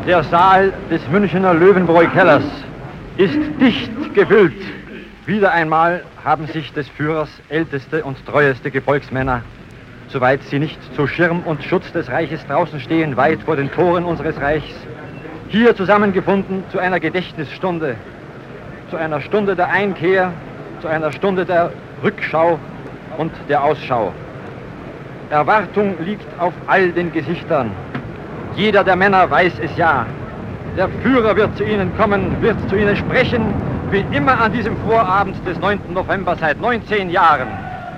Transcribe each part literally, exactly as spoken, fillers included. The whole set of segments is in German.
Der Saal des Münchener Löwenbräu-Kellers ist dicht gefüllt. Wieder einmal haben sich des Führers älteste und treueste Gefolgsmänner, soweit sie nicht zu Schirm und Schutz des Reiches draußen stehen, weit vor den Toren unseres Reichs, hier zusammengefunden zu einer Gedächtnisstunde, zu einer Stunde der Einkehr, zu einer Stunde der Rückschau und der Ausschau. Erwartung liegt auf all den Gesichtern. Jeder der Männer weiß es ja. Der Führer wird zu ihnen kommen, wird zu ihnen sprechen, wie immer an diesem Vorabend des neunten November seit neunzehn Jahren.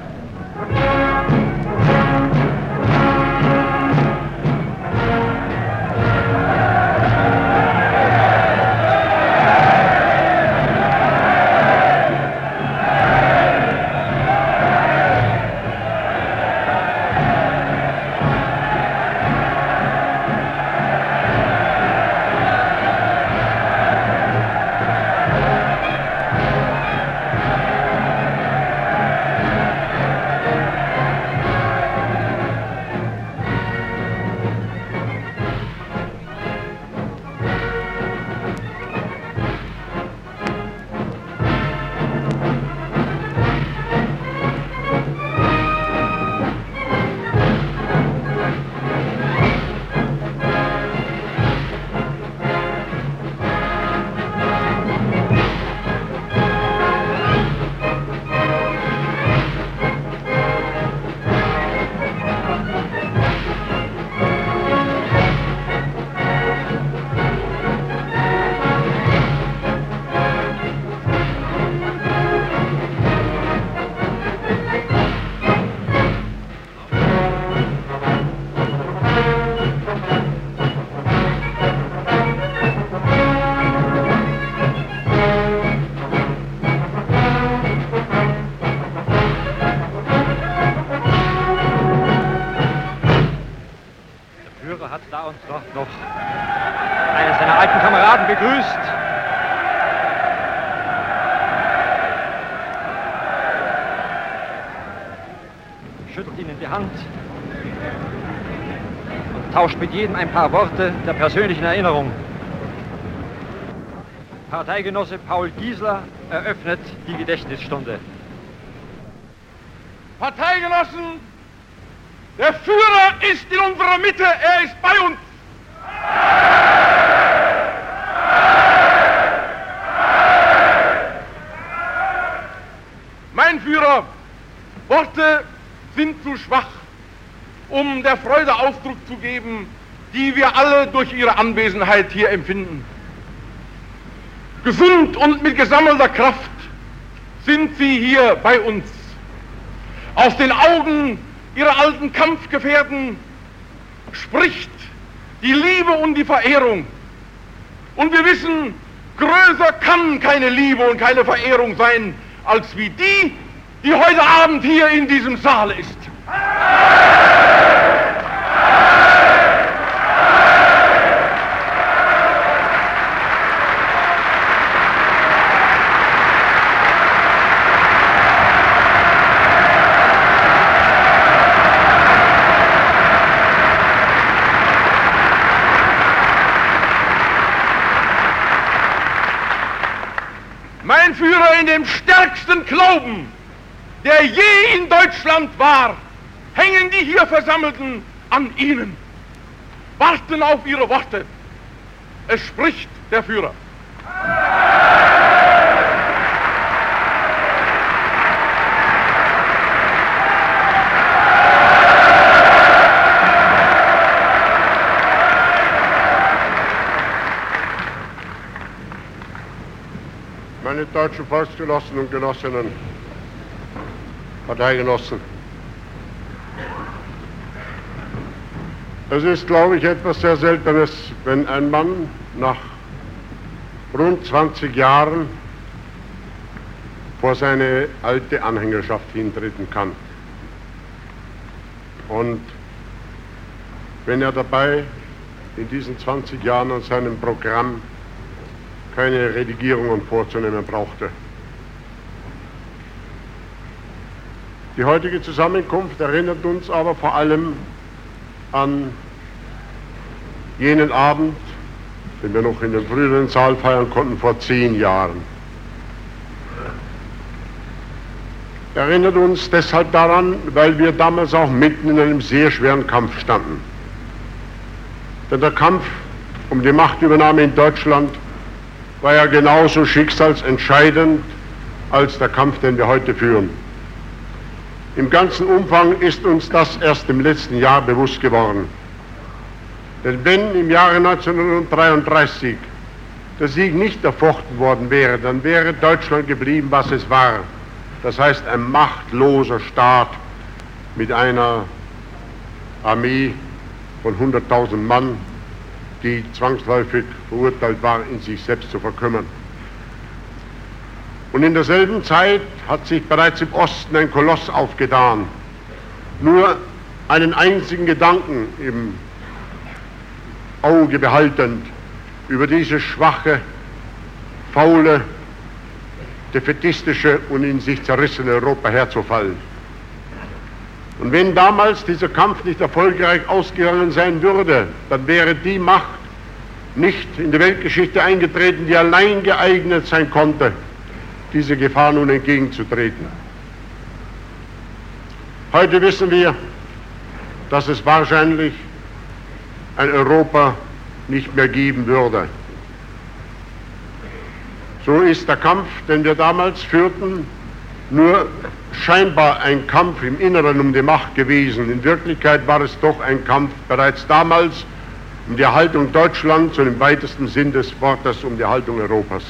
Begrüßt. Schüttelt ihnen die Hand und tauscht mit jedem ein paar Worte der persönlichen Erinnerung. Parteigenosse Paul Giesler eröffnet die Gedächtnisstunde. Parteigenossen, der Führer ist in unserer Mitte, er ist bei uns. Mein Führer, Worte sind zu schwach, um der Freude Ausdruck zu geben, die wir alle durch Ihre Anwesenheit hier empfinden. Gesund und mit gesammelter Kraft sind Sie hier bei uns. Aus den Augen Ihrer alten Kampfgefährten spricht die Liebe und die Verehrung. Und wir wissen, größer kann keine Liebe und keine Verehrung sein, als wie die, die heute Abend hier in diesem Saal ist. Mein Führer in dem stärksten Glauben, der je in Deutschland war, hängen die hier Versammelten an Ihnen, warten auf Ihre Worte. Es spricht der Führer. Meine deutschen Volksgenossen und Genossinnen, Parteigenossen. Es ist, glaube ich, etwas sehr Seltenes, wenn ein Mann nach rund zwanzig Jahren vor seine alte Anhängerschaft hintreten kann. Und wenn er dabei in diesen zwanzig Jahren an seinem Programm keine Redigierungen vorzunehmen brauchte. Die heutige Zusammenkunft erinnert uns aber vor allem an jenen Abend, den wir noch in dem früheren Saal feiern konnten, vor zehn Jahren. Erinnert uns deshalb daran, weil wir damals auch mitten in einem sehr schweren Kampf standen. Denn der Kampf um die Machtübernahme in Deutschland war ja genauso schicksalsentscheidend als der Kampf, den wir heute führen. Im ganzen Umfang ist uns das erst im letzten Jahr bewusst geworden. Denn wenn im Jahre neunzehnhundertdreiunddreißig der Sieg nicht erfochten worden wäre, dann wäre Deutschland geblieben, was es war. Das heißt, ein machtloser Staat mit einer Armee von hunderttausend Mann, die zwangsläufig verurteilt war, in sich selbst zu verkümmern. Und in derselben Zeit hat sich bereits im Osten ein Koloss aufgetan. Nur einen einzigen Gedanken im Auge behaltend, über dieses schwache, faule, defätistische und in sich zerrissene Europa herzufallen. Und wenn damals dieser Kampf nicht erfolgreich ausgegangen sein würde, dann wäre die Macht nicht in die Weltgeschichte eingetreten, die allein geeignet sein konnte, diese Gefahr nun entgegenzutreten. Heute wissen wir, dass es wahrscheinlich ein Europa nicht mehr geben würde. So ist der Kampf, den wir damals führten, nur scheinbar ein Kampf im Inneren um die Macht gewesen. In Wirklichkeit war es doch ein Kampf bereits damals um die Erhaltung Deutschlands und im weitesten Sinn des Wortes um die Erhaltung Europas.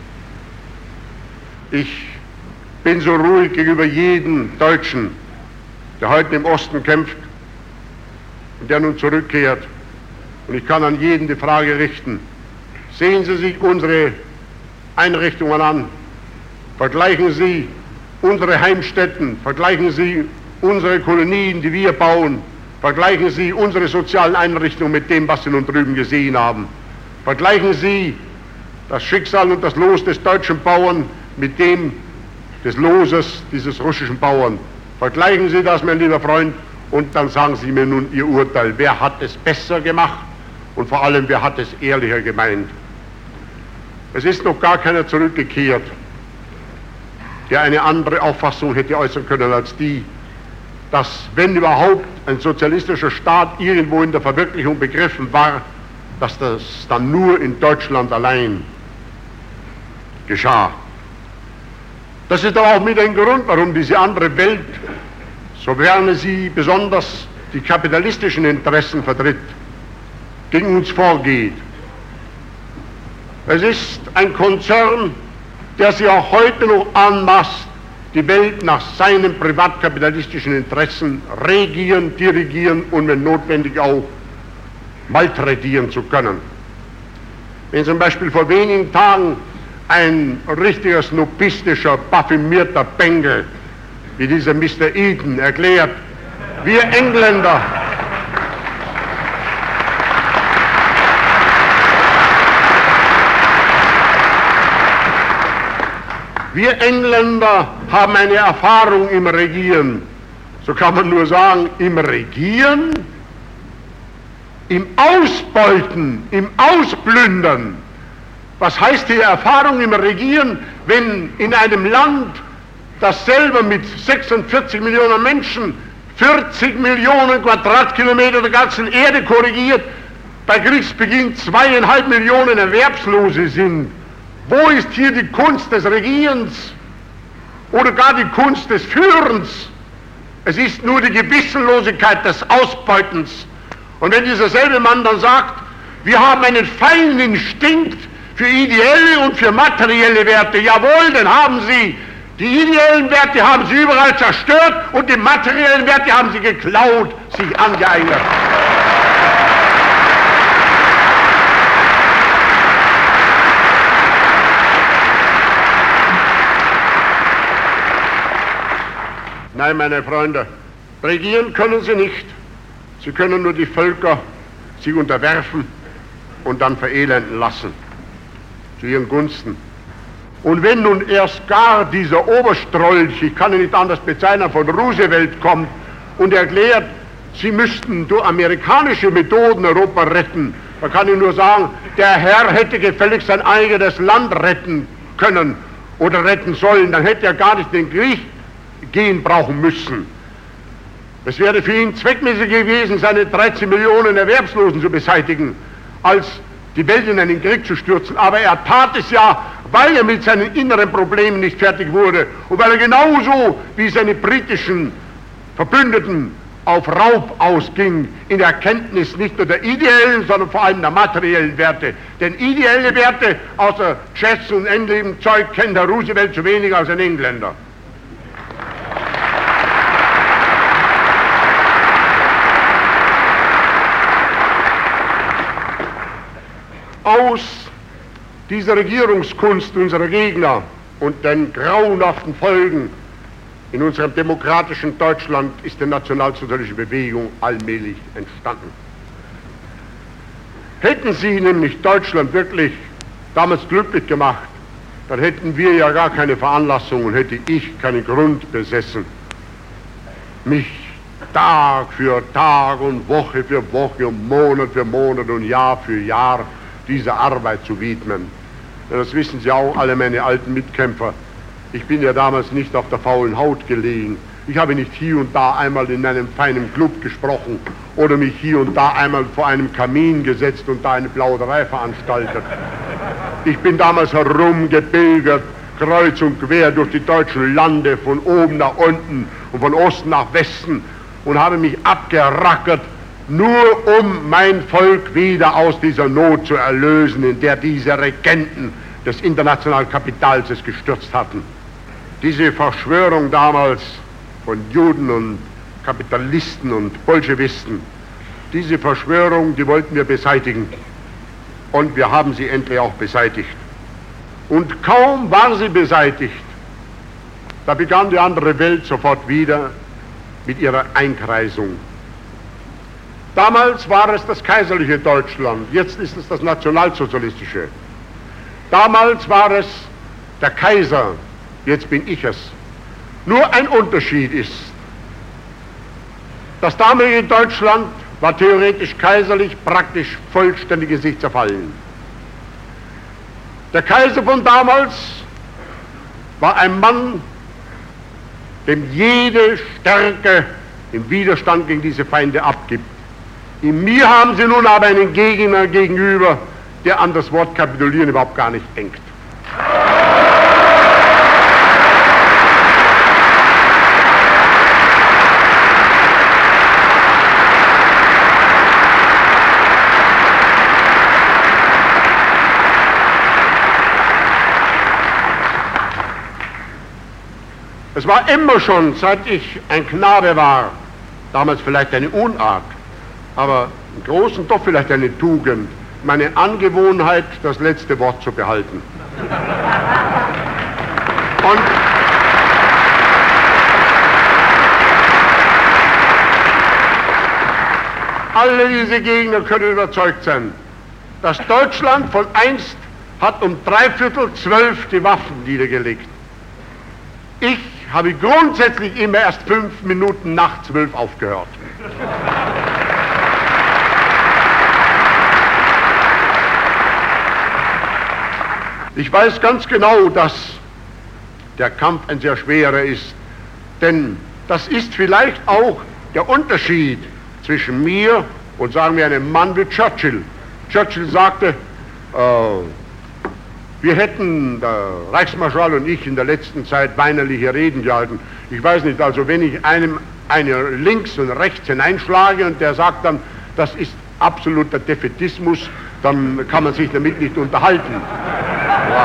Ich bin so ruhig gegenüber jedem Deutschen, der heute im Osten kämpft und der nun zurückkehrt. Und ich kann an jeden die Frage richten: Sehen Sie sich unsere Einrichtungen an, vergleichen Sie unsere Heimstätten, vergleichen Sie unsere Kolonien, die wir bauen, vergleichen Sie unsere sozialen Einrichtungen mit dem, was Sie nun drüben gesehen haben. Vergleichen Sie das Schicksal und das Los des deutschen Bauern mit dem des Loses dieses russischen Bauern. Vergleichen Sie das, mein lieber Freund, und dann sagen Sie mir nun Ihr Urteil. Wer hat es besser gemacht und vor allem, wer hat es ehrlicher gemeint? Es ist noch gar keiner zurückgekehrt, der eine andere Auffassung hätte äußern können als die, dass, wenn überhaupt ein sozialistischer Staat irgendwo in der Verwirklichung begriffen war, dass das dann nur in Deutschland allein geschah. Das ist aber auch mit ein Grund, warum diese andere Welt, sofern sie besonders die kapitalistischen Interessen vertritt, gegen uns vorgeht. Es ist ein Konzern, der sich auch heute noch anmaßt, die Welt nach seinen privatkapitalistischen Interessen regieren, dirigieren und wenn notwendig auch malträtieren zu können. Wenn zum Beispiel vor wenigen Tagen ein richtiger snopistischer, parfümierter Bengel wie dieser Mister Eden erklärt, wir Engländer Wir Engländer haben eine Erfahrung im Regieren. So kann man nur sagen, im Regieren, im Ausbeuten, im Ausplündern. Was heißt die Erfahrung im Regieren, wenn in einem Land, das selber mit sechsundvierzig Millionen Menschen vierzig Millionen Quadratkilometer der ganzen Erde korrigiert, bei Kriegsbeginn zweieinhalb Millionen Erwerbslose sind? Wo ist hier die Kunst des Regierens oder gar die Kunst des Führens? Es ist nur die Gewissenlosigkeit des Ausbeutens. Und wenn dieser selbe Mann dann sagt, wir haben einen feinen Instinkt für ideelle und für materielle Werte, jawohl, den haben Sie. Die ideellen Werte haben Sie überall zerstört und die materiellen Werte haben Sie geklaut, sich angeeignet. Nein, meine Freunde, regieren können Sie nicht. Sie können nur die Völker sich unterwerfen und dann verelenden lassen, zu ihren Gunsten. Und wenn nun erst gar dieser Oberstrolch, ich kann ihn nicht anders bezeichnen, von Roosevelt kommt und erklärt, Sie müssten durch amerikanische Methoden Europa retten, Man kann ihm nur sagen, der Herr hätte gefälligst sein eigenes Land retten können oder retten sollen, dann hätte er gar nicht in den Krieg gehen brauchen müssen. Es wäre für ihn zweckmäßiger gewesen, seine dreizehn Millionen Erwerbslosen zu beseitigen, als die Welt in einen Krieg zu stürzen. Aber er tat es ja, weil er mit seinen inneren Problemen nicht fertig wurde und weil er genauso wie seine britischen Verbündeten auf Raub ausging, in der Erkenntnis nicht nur der ideellen, sondern vor allem der materiellen Werte. Denn ideelle Werte außer Jazz und Endleben-Zeug kennt Herr Roosevelt so wenig als ein Engländer. Aus dieser Regierungskunst unserer Gegner und den grauenhaften Folgen in unserem demokratischen Deutschland ist die nationalsozialistische Bewegung allmählich entstanden. Hätten Sie nämlich Deutschland wirklich damals glücklich gemacht, dann hätten wir ja gar keine Veranlassung und hätte ich keinen Grund besessen, mich Tag für Tag und Woche für Woche und Monat für Monat und Jahr für Jahr dieser Arbeit zu widmen. Das wissen Sie auch, alle meine alten Mitkämpfer. Ich bin ja damals nicht auf der faulen Haut gelegen. Ich habe nicht hier und da einmal in einem feinen Club gesprochen oder mich hier und da einmal vor einem Kamin gesetzt und da eine Plauderei veranstaltet. Ich bin damals herumgepilgert, kreuz und quer durch die deutschen Lande, von oben nach unten und von Osten nach Westen und habe mich abgerackert, nur um mein Volk wieder aus dieser Not zu erlösen, in der diese Regenten des internationalen Kapitals es gestürzt hatten. Diese Verschwörung damals von Juden und Kapitalisten und Bolschewisten, diese Verschwörung, die wollten wir beseitigen. Und wir haben sie endlich auch beseitigt. Und kaum war sie beseitigt, da begann die andere Welt sofort wieder mit ihrer Einkreisung. Damals war es das kaiserliche Deutschland, jetzt ist es das nationalsozialistische. Damals war es der Kaiser, jetzt bin ich es. Nur ein Unterschied ist, das damalige Deutschland war theoretisch kaiserlich, praktisch vollständig in sich zerfallen. Der Kaiser von damals war ein Mann, dem jede Stärke im Widerstand gegen diese Feinde abgibt. In mir haben Sie nun aber einen Gegner gegenüber, der an das Wort kapitulieren überhaupt gar nicht denkt. Es war immer schon, seit ich ein Knabe war, damals vielleicht eine Unart, aber im Großen doch vielleicht eine Tugend, meine Angewohnheit, das letzte Wort zu behalten. Und alle diese Gegner können überzeugt sein, dass Deutschland von einst hat um dreiviertel zwölf die Waffen niedergelegt. Ich habe grundsätzlich immer erst fünf Minuten nach zwölf aufgehört. Ich weiß ganz genau, dass der Kampf ein sehr schwerer ist, denn das ist vielleicht auch der Unterschied zwischen mir und, sagen wir, einem Mann wie Churchill. Churchill sagte, äh, wir hätten, der Reichsmarschall und ich, in der letzten Zeit weinerliche Reden gehalten. Ich weiß nicht, also wenn ich einem eine links und rechts hineinschlage und der sagt dann, das ist absoluter Defätismus, dann kann man sich damit nicht unterhalten. Ja.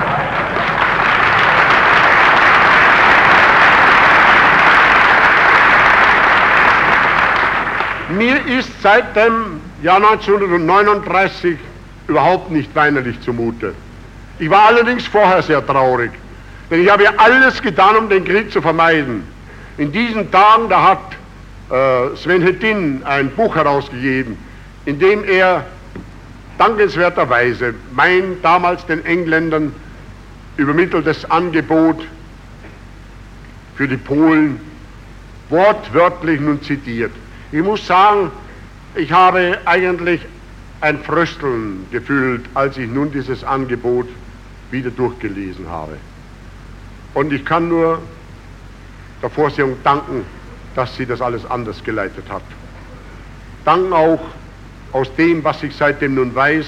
Mir ist seit dem Jahr neunzehnhundertneununddreißig überhaupt nicht weinerlich zumute. Ich war allerdings vorher sehr traurig, denn ich habe ja alles getan, um den Krieg zu vermeiden. In diesen Tagen, da hat äh, Sven Hedin ein Buch herausgegeben, in dem er dankenswerterweise mein damals den Engländern übermitteltes Angebot für die Polen wortwörtlich nun zitiert. Ich muss sagen, ich habe eigentlich ein Frösteln gefühlt, als ich nun dieses Angebot wieder durchgelesen habe. Und ich kann nur der Vorsehung danken, dass sie das alles anders geleitet hat. Danken auch aus dem, was ich seitdem nun weiß,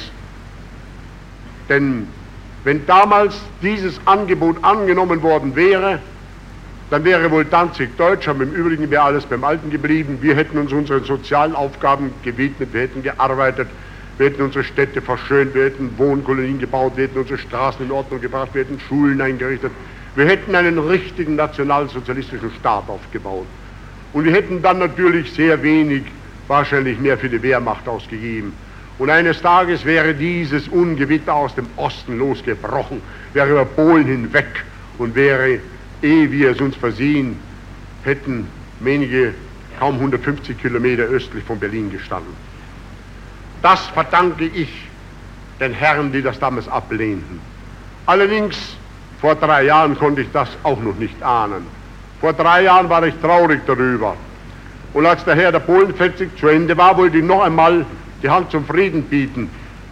denn wenn damals dieses Angebot angenommen worden wäre, dann wäre wohl Danzig deutsch, aber im Übrigen wäre alles beim Alten geblieben. Wir hätten uns unseren sozialen Aufgaben gewidmet, wir hätten gearbeitet, wir hätten unsere Städte verschönt, wir hätten Wohnkolonien gebaut, wir hätten unsere Straßen in Ordnung gebracht, wir hätten Schulen eingerichtet, wir hätten einen richtigen nationalsozialistischen Staat aufgebaut. Und wir hätten dann natürlich sehr wenig, wahrscheinlich mehr für die Wehrmacht ausgegeben. Und eines Tages wäre dieses Ungewitter aus dem Osten losgebrochen, wäre über Polen hinweg und wäre, ehe wir es uns versehen hätten, wenige, kaum hundertfünfzig Kilometer östlich von Berlin gestanden. Das verdanke ich den Herren, die das damals ablehnten. Allerdings, vor drei Jahren konnte ich das auch noch nicht ahnen. Vor drei Jahren war ich traurig darüber. Und als der Herr der Polenfeldzug zu Ende war, wollte ich noch einmal die Hand zum Frieden bieten,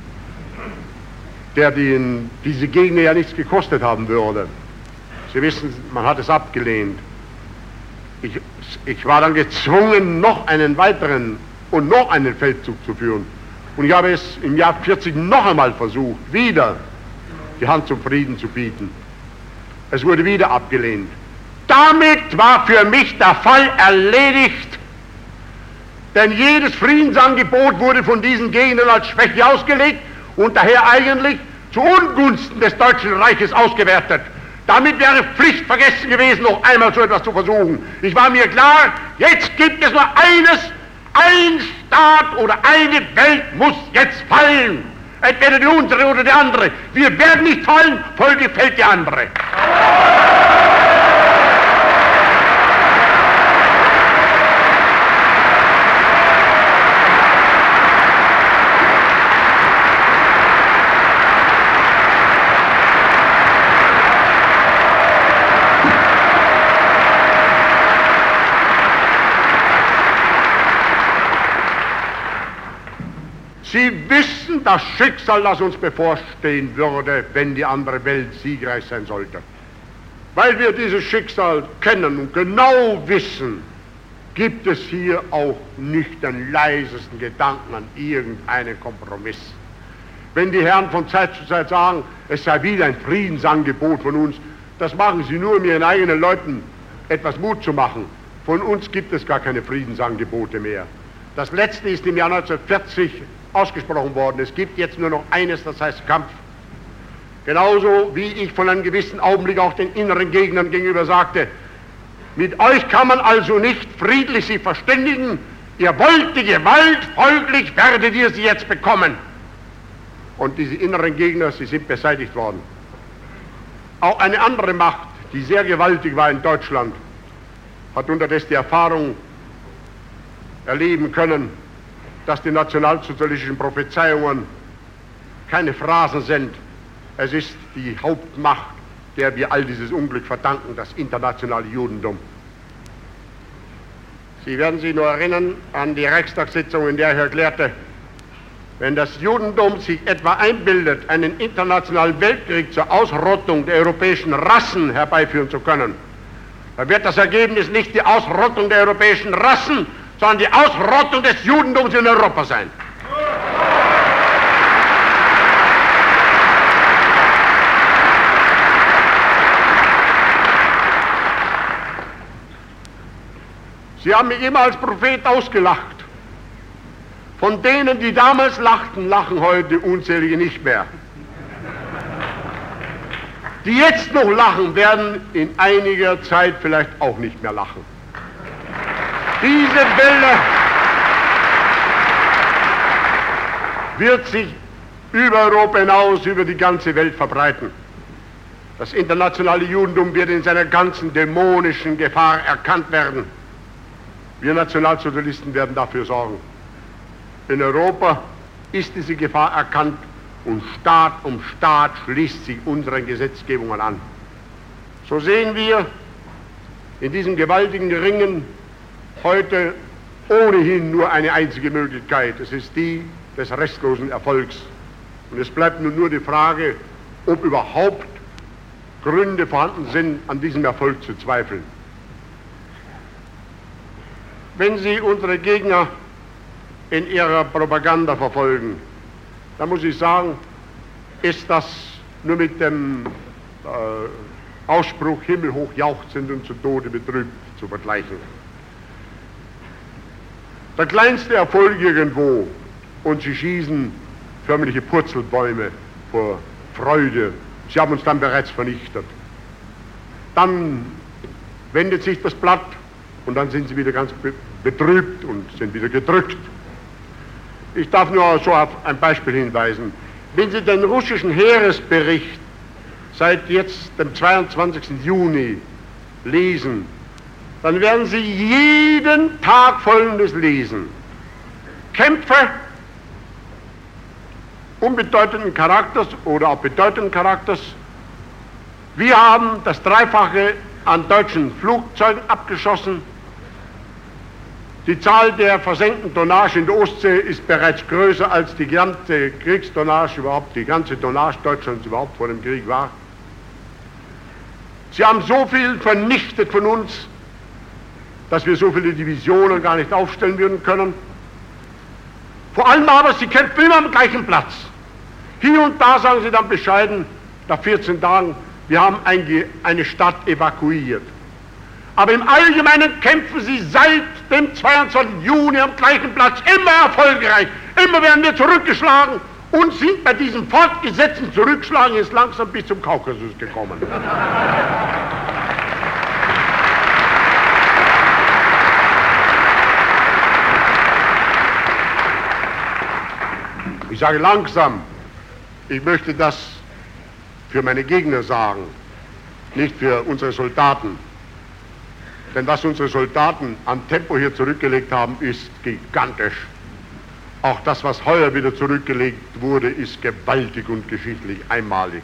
der den, diese Gegner ja nichts gekostet haben würde. Sie wissen, man hat es abgelehnt. Ich, ich war dann gezwungen, noch einen weiteren und noch einen Feldzug zu führen. Und ich habe es im Jahr vierzig noch einmal versucht, wieder die Hand zum Frieden zu bieten. Es wurde wieder abgelehnt. Damit war für mich der Fall erledigt, denn jedes Friedensangebot wurde von diesen Gegnern als Schwäche ausgelegt und daher eigentlich zu Ungunsten des Deutschen Reiches ausgewertet. Damit wäre Pflicht vergessen gewesen, noch einmal so etwas zu versuchen. Ich war mir klar, jetzt gibt es nur eines, ein Staat oder eine Welt muss jetzt fallen. Entweder die unsere oder die andere. Wir werden nicht fallen, folglich fällt die andere. Sie wissen das Schicksal, das uns bevorstehen würde, wenn die andere Welt siegreich sein sollte. Weil wir dieses Schicksal kennen und genau wissen, gibt es hier auch nicht den leisesten Gedanken an irgendeinen Kompromiss. Wenn die Herren von Zeit zu Zeit sagen, es sei wieder ein Friedensangebot von uns, das machen sie nur, um ihren eigenen Leuten etwas Mut zu machen. Von uns gibt es gar keine Friedensangebote mehr. Das letzte ist im Jahr neunzehnhundertvierzig ausgesprochen worden. Es gibt jetzt nur noch eines, das heißt Kampf. Genauso wie ich von einem gewissen Augenblick auch den inneren Gegnern gegenüber sagte, mit euch kann man also nicht friedlich sie verständigen, ihr wollt die Gewalt, folglich werdet ihr sie jetzt bekommen. Und diese inneren Gegner, sie sind beseitigt worden. Auch eine andere Macht, die sehr gewaltig war in Deutschland, hat unterdessen die Erfahrung erleben können, dass die nationalsozialistischen Prophezeiungen keine Phrasen sind. Es ist die Hauptmacht, der wir all dieses Unglück verdanken, das internationale Judentum. Sie werden sich nur erinnern an die Reichstagssitzung, in der ich erklärte, wenn das Judentum sich etwa einbildet, einen internationalen Weltkrieg zur Ausrottung der europäischen Rassen herbeiführen zu können, dann wird das Ergebnis nicht die Ausrottung der europäischen Rassen, sondern die Ausrottung des Judentums in Europa sein. Sie haben mich immer als Prophet ausgelacht. Von denen, die damals lachten, lachen heute unzählige nicht mehr. Die jetzt noch lachen, werden in einiger Zeit vielleicht auch nicht mehr lachen. Diese Welle wird sich über Europa hinaus, über die ganze Welt verbreiten. Das internationale Judentum wird in seiner ganzen dämonischen Gefahr erkannt werden. Wir Nationalsozialisten werden dafür sorgen. In Europa ist diese Gefahr erkannt und Staat um Staat schließt sich unseren Gesetzgebungen an. So sehen wir in diesem gewaltigen Ringen heute ohnehin nur eine einzige Möglichkeit. Es ist die, des restlosen Erfolgs. Und es bleibt nun nur die Frage, ob überhaupt Gründe vorhanden sind, an diesem Erfolg zu zweifeln. Wenn Sie unsere Gegner in ihrer Propaganda verfolgen, dann muss ich sagen, ist das nur mit dem äh, Ausspruch himmelhoch jauchzend und zu Tode betrübt zu vergleichen. Der kleinste Erfolg irgendwo und sie schießen förmliche Purzelbäume vor Freude. Sie haben uns dann bereits vernichtet. Dann wendet sich das Blatt und dann sind sie wieder ganz betrübt und sind wieder gedrückt. Ich darf nur so auf ein Beispiel hinweisen. Wenn Sie den russischen Heeresbericht seit jetzt dem zweiundzwanzigsten Juni lesen, dann werden Sie jeden Tag Folgendes lesen. Kämpfe unbedeutenden Charakters oder auch bedeutenden Charakters. Wir haben das Dreifache an deutschen Flugzeugen abgeschossen. Die Zahl der versenkten Tonnage in der Ostsee ist bereits größer als die ganze Kriegstonnage überhaupt, die ganze Tonnage Deutschlands überhaupt vor dem Krieg war. Sie haben so viel vernichtet von uns, dass wir so viele Divisionen gar nicht aufstellen würden können. Vor allem aber, sie kämpfen immer am gleichen Platz. Hier und da sagen sie dann bescheiden, nach vierzehn Tagen, wir haben eine Stadt evakuiert. Aber im Allgemeinen kämpfen sie seit dem zweiundzwanzigsten Juni am gleichen Platz immer erfolgreich. Immer werden wir zurückgeschlagen und sind bei diesem fortgesetzten Zurückschlagen jetzt langsam bis zum Kaukasus gekommen. Ich sage langsam, ich möchte das für meine Gegner sagen, nicht für unsere Soldaten. Denn was unsere Soldaten an Tempo hier zurückgelegt haben, ist gigantisch. Auch das, was heuer wieder zurückgelegt wurde, ist gewaltig und geschichtlich einmalig.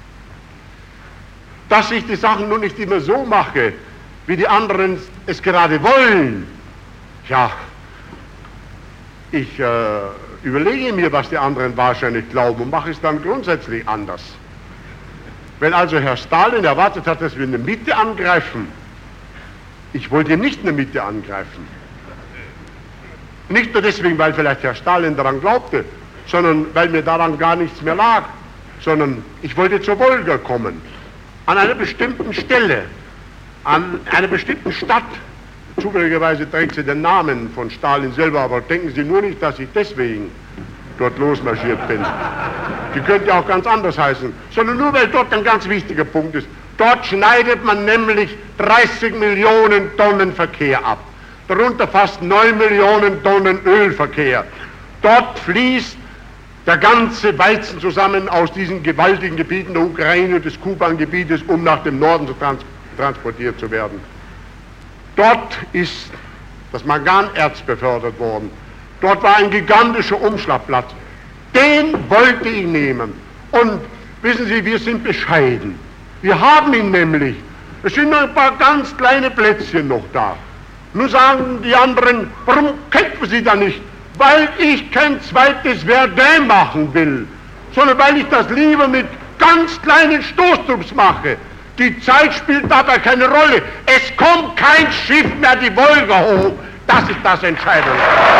Dass ich die Sachen nun nicht immer so mache, wie die anderen es gerade wollen, ja, ich äh, überlege mir, was die anderen wahrscheinlich glauben und mache es dann grundsätzlich anders. Wenn also Herr Stalin erwartet hat, dass wir in der Mitte angreifen, ich wollte nicht in der Mitte angreifen. Nicht nur deswegen, weil vielleicht Herr Stalin daran glaubte, sondern weil mir daran gar nichts mehr lag, sondern ich wollte zur Wolga kommen, an einer bestimmten Stelle, an einer bestimmten Stadt. Zufälligerweise trägt sie den Namen von Stalin selber, aber denken Sie nur nicht, dass ich deswegen dort losmarschiert bin. Die könnte auch ganz anders heißen, sondern nur, weil dort ein ganz wichtiger Punkt ist. Dort schneidet man nämlich dreißig Millionen Tonnen Verkehr ab, darunter fast neun Millionen Tonnen Ölverkehr. Dort fließt der ganze Weizen zusammen aus diesen gewaltigen Gebieten der Ukraine und des Kuban-Gebietes, um nach dem Norden zu trans transportiert zu werden. Dort ist das Manganerz befördert worden. Dort war ein gigantischer Umschlagplatz. Den wollte ich nehmen. Und wissen Sie, wir sind bescheiden. Wir haben ihn nämlich. Es sind noch ein paar ganz kleine Plätzchen noch da. Nun sagen die anderen, warum kämpfen Sie da nicht? Weil ich kein zweites Verdun machen will, sondern weil ich das lieber mit ganz kleinen Stoßtrupps mache. Die Zeit spielt dabei keine Rolle. Es kommt kein Schiff mehr die Wolga hoch. Das ist das Entscheidende.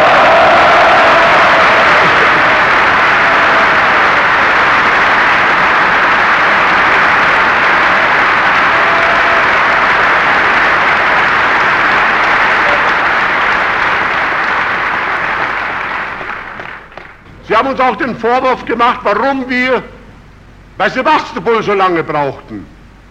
Sie haben uns auch den Vorwurf gemacht, warum wir bei Sebastopol so lange brauchten.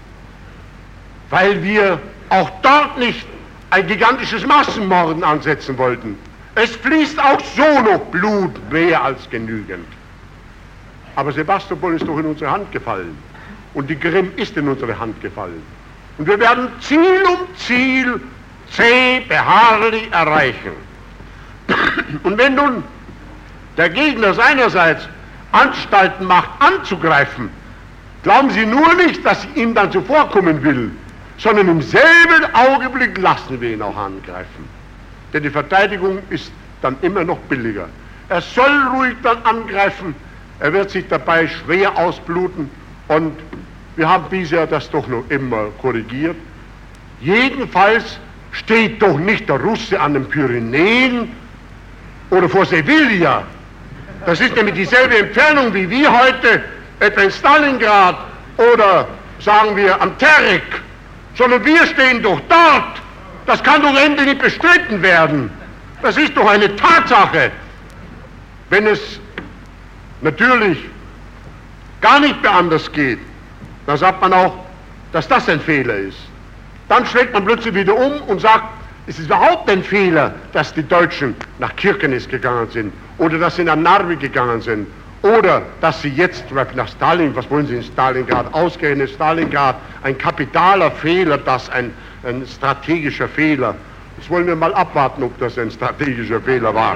Weil wir auch dort nicht ein gigantisches Massenmorden ansetzen wollten. Es fließt auch so noch Blut, mehr als genügend. Aber Sebastopol ist doch in unsere Hand gefallen. Und die Krim ist in unsere Hand gefallen. Und wir werden Ziel um Ziel zäh, beharrlich erreichen. Und wenn nun der Gegner seinerseits Anstalten macht, anzugreifen, glauben Sie nur nicht, dass ich ihm dann zuvorkommen will, sondern im selben Augenblick lassen wir ihn auch angreifen. Denn die Verteidigung ist dann immer noch billiger. Er soll ruhig dann angreifen. Er wird sich dabei schwer ausbluten und wir haben bisher das doch noch immer korrigiert. Jedenfalls steht doch nicht der Russe an den Pyrenäen oder vor Sevilla. Das ist nämlich dieselbe Entfernung wie wir heute etwa in Stalingrad oder sagen wir am Terek, sondern wir stehen doch dort. Das kann doch endlich nicht bestritten werden. Das ist doch eine Tatsache. Wenn es natürlich gar nicht mehr anders geht, dann sagt man auch, dass das ein Fehler ist. Dann schlägt man plötzlich wieder um und sagt, es ist überhaupt ein Fehler, dass die Deutschen nach Kirkenes gegangen sind oder dass sie nach Narvi gegangen sind oder dass sie jetzt nach Stalin, was wollen Sie in Stalingrad, ausgerechnet Stalingrad, ein kapitaler Fehler, das ein, ein strategischer Fehler. Das wollen wir mal abwarten, ob das ein strategischer Fehler war.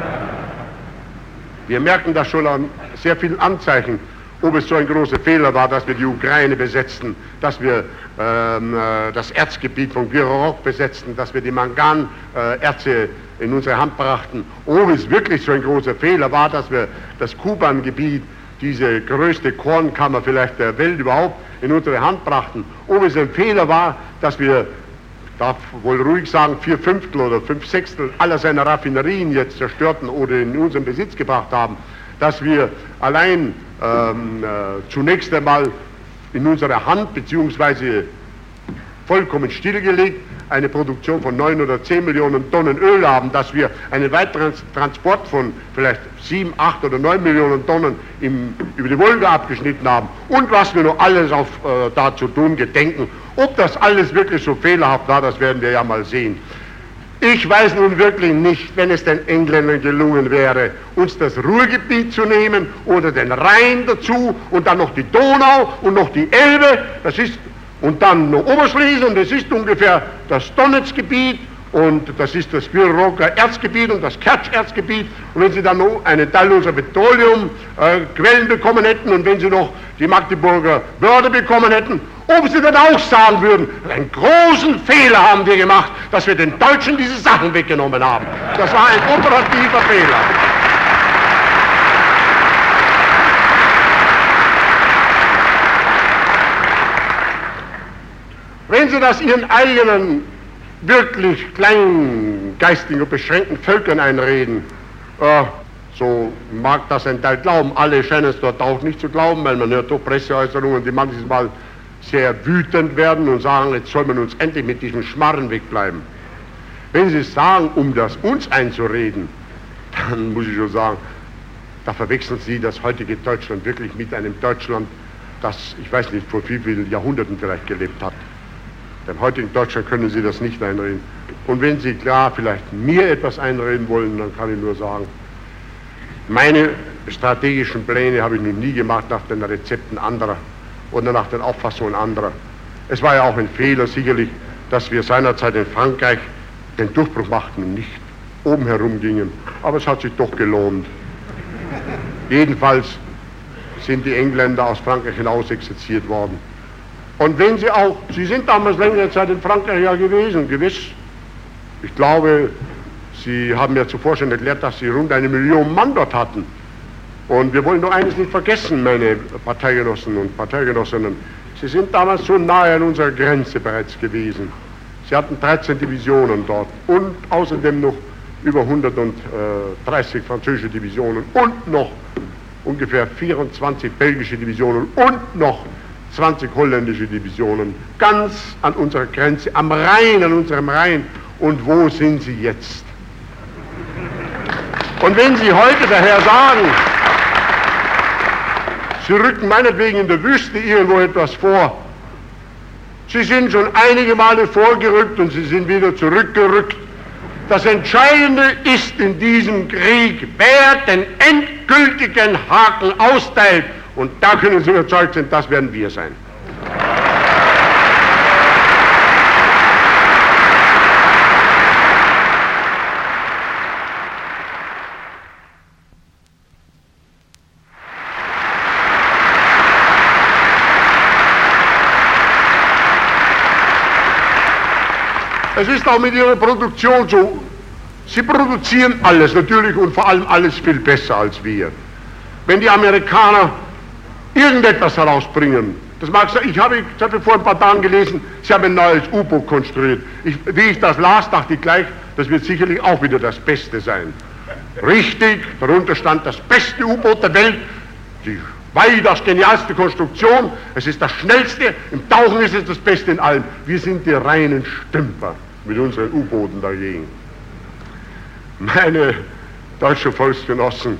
Wir merken das schon an sehr vielen Anzeichen, ob es so ein großer Fehler war, dass wir die Ukraine besetzten, dass wir ähm, äh, das Erzgebiet von Girorok besetzten, dass wir die Manganerze äh, in unsere Hand brachten, ob es wirklich so ein großer Fehler war, dass wir das Kuban-Gebiet, diese größte Kornkammer vielleicht der Welt überhaupt, in unsere Hand brachten, ob es ein Fehler war, dass wir, ich darf wohl ruhig sagen, vier Fünftel oder fünf Sechstel aller seiner Raffinerien jetzt zerstörten oder in unseren Besitz gebracht haben, dass wir allein ähm, äh, zunächst einmal in unserer Hand beziehungsweise vollkommen stillgelegt eine Produktion von neun oder zehn Millionen Tonnen Öl haben, dass wir einen weiteren Transport von vielleicht sieben, acht oder neun Millionen Tonnen im, über die Wolga abgeschnitten haben und was wir noch alles auf, äh, da zu tun gedenken. Ob das alles wirklich so fehlerhaft war, das werden wir ja mal sehen. Ich weiß nun wirklich nicht, wenn es den Engländern gelungen wäre, uns das Ruhrgebiet zu nehmen oder den Rhein dazu und dann noch die Donau und noch die Elbe, das ist, und dann noch Oberschlesien, das ist ungefähr das Donetsk-Gebiet und das ist das Giroroker Erzgebiet und das Kertsch-Erzgebiet und wenn sie dann noch einen Teil unserer Petroleumquellen äh, bekommen hätten und wenn sie noch die Magdeburger Börde bekommen hätten, ob sie dann auch sagen würden, einen großen Fehler haben wir gemacht, dass wir den Deutschen diese Sachen weggenommen haben. Das war ein operativer Fehler. Wenn Sie das Ihren eigenen, wirklich kleingeistigen und beschränkten Völkern einreden, äh, so mag das ein Teil glauben, alle scheinen es dort auch nicht zu glauben, weil man hört doch Presseäußerungen, die manches Mal sehr wütend werden und sagen, jetzt soll man uns endlich mit diesem Schmarren wegbleiben. Wenn Sie es sagen, um das uns einzureden, dann muss ich schon sagen, da verwechseln Sie das heutige Deutschland wirklich mit einem Deutschland, das, ich weiß nicht, vor wie vielen Jahrhunderten vielleicht gelebt hat. Dem heutigen Deutschland können Sie das nicht einreden. Und wenn Sie klar vielleicht mir etwas einreden wollen, dann kann ich nur sagen, meine strategischen Pläne habe ich noch nie gemacht nach den Rezepten anderer oder nach den Auffassungen anderer. Es war ja auch ein Fehler sicherlich, dass wir seinerzeit in Frankreich den Durchbruch machten und nicht oben herum gingen. Aber es hat sich doch gelohnt. Jedenfalls sind die Engländer aus Frankreich hinaus exerziert worden. Und wenn Sie auch, Sie sind damals längere Zeit in Frankreich ja gewesen, gewiss. Ich glaube, Sie haben ja zuvor schon erklärt, dass Sie rund eine Million Mann dort hatten. Und wir wollen doch eines nicht vergessen, meine Parteigenossen und Parteigenossinnen. Sie sind damals so nahe an unserer Grenze bereits gewesen. Sie hatten dreizehn Divisionen dort und außerdem noch über hundertdreißig französische Divisionen und noch ungefähr vierundzwanzig belgische Divisionen und noch zwanzig holländische Divisionen, ganz an unserer Grenze, am Rhein, an unserem Rhein. Und wo sind sie jetzt? Und wenn Sie heute daher sagen, Sie rücken meinetwegen in der Wüste irgendwo etwas vor, Sie sind schon einige Male vorgerückt und Sie sind wieder zurückgerückt. Das Entscheidende ist in diesem Krieg, wer den endgültigen Haken austeilt. Und da können Sie überzeugt sein, das werden wir sein. Es ist auch mit Ihrer Produktion so. Sie produzieren alles natürlich und vor allem alles viel besser als wir. Wenn die Amerikaner irgendetwas herausbringen, das mag sein, ich habe, ich habe vor ein paar Tagen gelesen, sie haben ein neues U-Boot konstruiert. Ich, wie ich das las, dachte ich gleich, das wird sicherlich auch wieder das Beste sein. Richtig, darunter stand das beste U-Boot der Welt, die weitaus genialste Konstruktion, es ist das schnellste, im Tauchen ist es das Beste in allem. Wir sind die reinen Stümper mit unseren U-Booten dagegen. Meine deutschen Volksgenossen,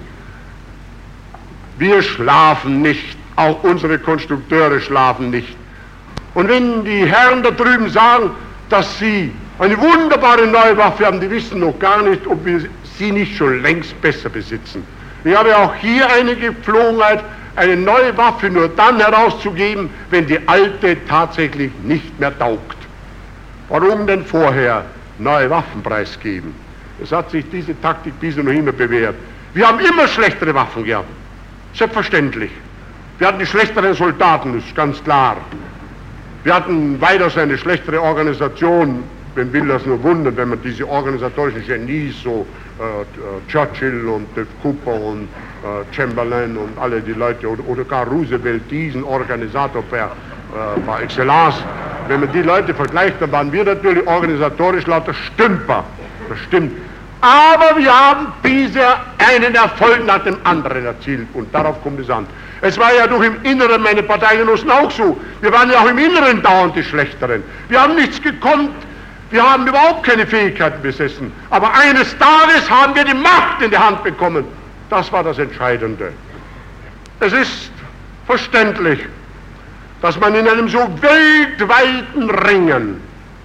wir schlafen nicht, auch unsere Konstrukteure schlafen nicht. Und wenn die Herren da drüben sagen, dass sie eine wunderbare neue Waffe haben, die wissen noch gar nicht, ob wir sie nicht schon längst besser besitzen. Ich habe auch hier eine Gepflogenheit, eine neue Waffe nur dann herauszugeben, wenn die alte tatsächlich nicht mehr taugt. Warum denn vorher neue Waffen preisgeben? Es hat sich diese Taktik bisher noch immer bewährt. Wir haben immer schlechtere Waffen gehabt. Selbstverständlich. Wir hatten die schlechteren Soldaten, das ist ganz klar. Wir hatten weitaus eine schlechtere Organisation. Wen will das nur wundern, wenn man diese organisatorischen Genies, so äh, Churchill und Duff Cooper und äh, Chamberlain und alle die Leute, oder, oder gar Roosevelt, diesen Organisator per, äh, par excellence, wenn man die Leute vergleicht, dann waren wir natürlich organisatorisch lauter Stümper. Das stimmt. Aber wir haben bisher einen Erfolg nach dem anderen erzielt und darauf kommt es an. Es war ja doch im Inneren, meine Parteigenossen, auch so. Wir waren ja auch im Inneren dauernd die Schlechteren. Wir haben nichts gekonnt. Wir haben überhaupt keine Fähigkeiten besessen. Aber eines Tages haben wir die Macht in die Hand bekommen. Das war das Entscheidende. Es ist verständlich, dass man in einem so weltweiten Ringen,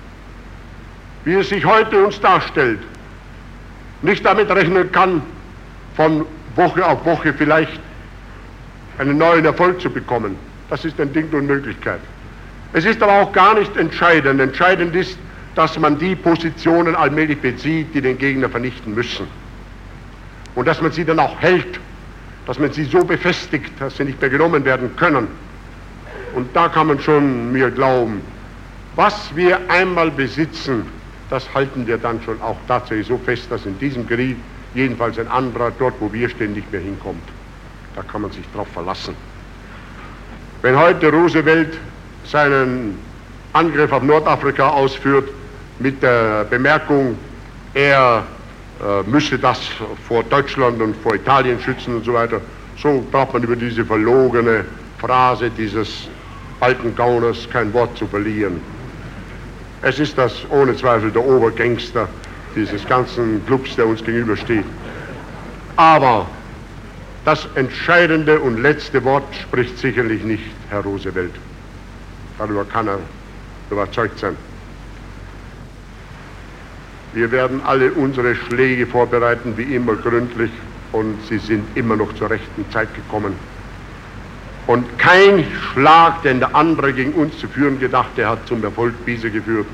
wie es sich heute uns darstellt, nicht damit rechnen kann, von Woche auf Woche vielleicht einen neuen Erfolg zu bekommen. Das ist ein Ding der Unmöglichkeit. Es ist aber auch gar nicht entscheidend. Entscheidend ist, dass man die Positionen allmählich bezieht, die den Gegner vernichten müssen. Und dass man sie dann auch hält, dass man sie so befestigt, dass sie nicht mehr genommen werden können. Und da kann man schon mir glauben, was wir einmal besitzen, das halten wir dann schon auch tatsächlich so fest, dass in diesem Krieg jedenfalls ein anderer dort, wo wir stehen, nicht mehr hinkommt. Da kann man sich drauf verlassen. Wenn heute Roosevelt seinen Angriff auf Nordafrika ausführt, mit der Bemerkung, er äh, müsse das vor Deutschland und vor Italien schützen und so weiter, so braucht man über diese verlogene Phrase dieses alten Gauners kein Wort zu verlieren. Es ist das ohne Zweifel der Obergangster dieses ganzen Clubs, der uns gegenübersteht. Aber das entscheidende und letzte Wort spricht sicherlich nicht Herr Roosevelt. Darüber kann er überzeugt sein. Wir werden alle unsere Schläge vorbereiten, wie immer gründlich, und sie sind immer noch zur rechten Zeit gekommen. Und kein Schlag, den der andere gegen uns zu führen gedachte, hat zum Erfolg bisher geführt.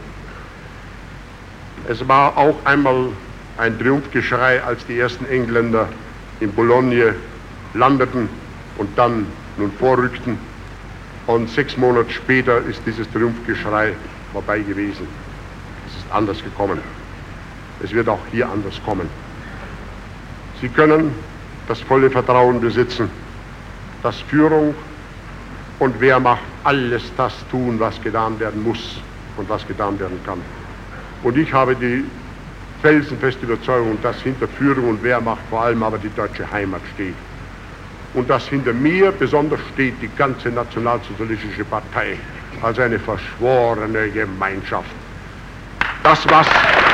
Es war auch einmal ein Triumphgeschrei, als die ersten Engländer in Boulogne landeten und dann nun vorrückten. Und sechs Monate später ist dieses Triumphgeschrei vorbei gewesen. Es ist anders gekommen. Es wird auch hier anders kommen. Sie können das volle Vertrauen besitzen, dass Führung und Wehrmacht alles das tun, was getan werden muss und was getan werden kann. Und ich habe die felsenfeste Überzeugung, dass hinter Führung und Wehrmacht vor allem aber die deutsche Heimat steht. Und dass hinter mir besonders steht die ganze nationalsozialistische Partei als eine verschworene Gemeinschaft. Das, was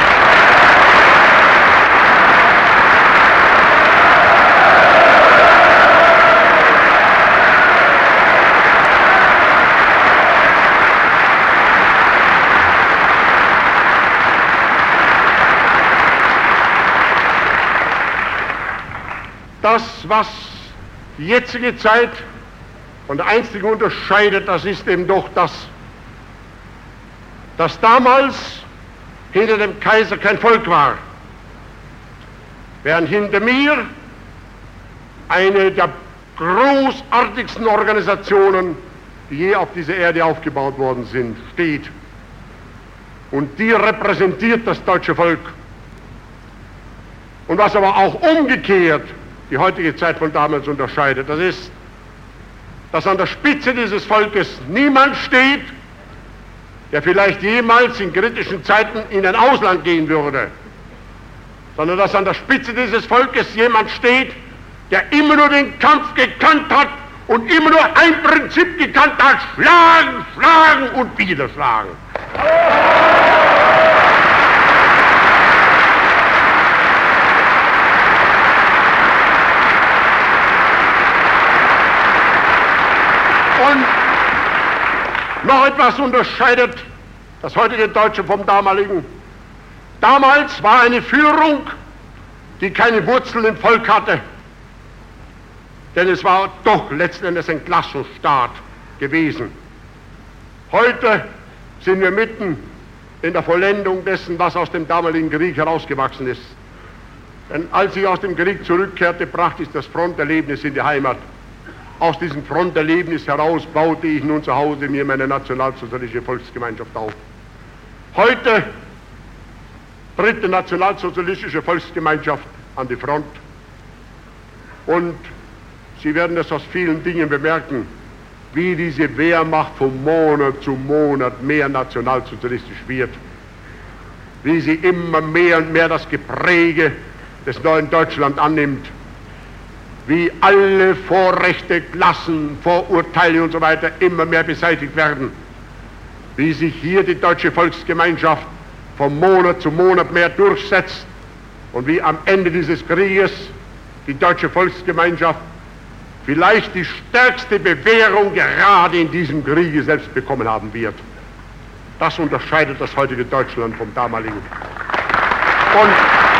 Das, was die jetzige Zeit von der einstigen unterscheidet, das ist eben doch das, dass damals hinter dem Kaiser kein Volk war, während hinter mir eine der großartigsten Organisationen, die je auf dieser Erde aufgebaut worden sind, steht. Und die repräsentiert das deutsche Volk. Und was aber auch umgekehrt die heutige Zeit von damals unterscheidet, das ist, dass an der Spitze dieses Volkes niemand steht, der vielleicht jemals in kritischen Zeiten in ein Ausland gehen würde, sondern dass an der Spitze dieses Volkes jemand steht, der immer nur den Kampf gekannt hat und immer nur ein Prinzip gekannt hat: schlagen, schlagen und wieder schlagen. Und noch etwas unterscheidet das heutige Deutsche vom damaligen. Damals war eine Führung, die keine Wurzeln im Volk hatte, denn es war doch letzten Endes ein Klassenstaat gewesen. Heute sind wir mitten in der Vollendung dessen, was aus dem damaligen Krieg herausgewachsen ist. Denn als ich aus dem Krieg zurückkehrte, brachte ich das Fronterlebnis in die Heimat. Aus diesem Fronterlebnis heraus baute ich nun zu Hause mir meine nationalsozialistische Volksgemeinschaft auf. Heute tritt die nationalsozialistische Volksgemeinschaft an die Front. Und Sie werden es aus vielen Dingen bemerken, wie diese Wehrmacht von Monat zu Monat mehr nationalsozialistisch wird. Wie sie immer mehr und mehr das Gepräge des neuen Deutschland annimmt. Wie alle Vorrechte, Klassen, Vorurteile und so weiter immer mehr beseitigt werden. Wie sich hier die deutsche Volksgemeinschaft von Monat zu Monat mehr durchsetzt und wie am Ende dieses Krieges die deutsche Volksgemeinschaft vielleicht die stärkste Bewährung gerade in diesem Kriege selbst bekommen haben wird. Das unterscheidet das heutige Deutschland vom damaligen. Und